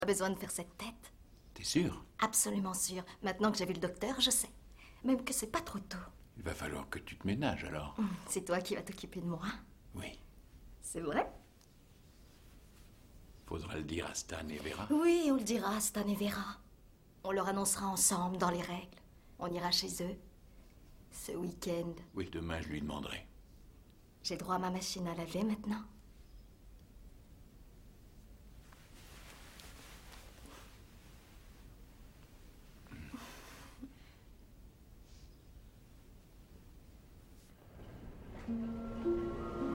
Pas besoin de faire cette tête. T'es sûr? Absolument sûr. Maintenant que j'ai vu le docteur, je sais. Même que c'est pas trop tôt. Il va falloir que tu te ménages alors. C'est toi qui vas t'occuper de moi. Oui. C'est vrai? Faudra le dire à Stan et Vera. Oui, on le dira à Stan et Vera. On leur annoncera ensemble dans les règles. On ira chez eux. Ce week-end. Oui, demain je lui demanderai. J'ai droit à ma machine à laver maintenant.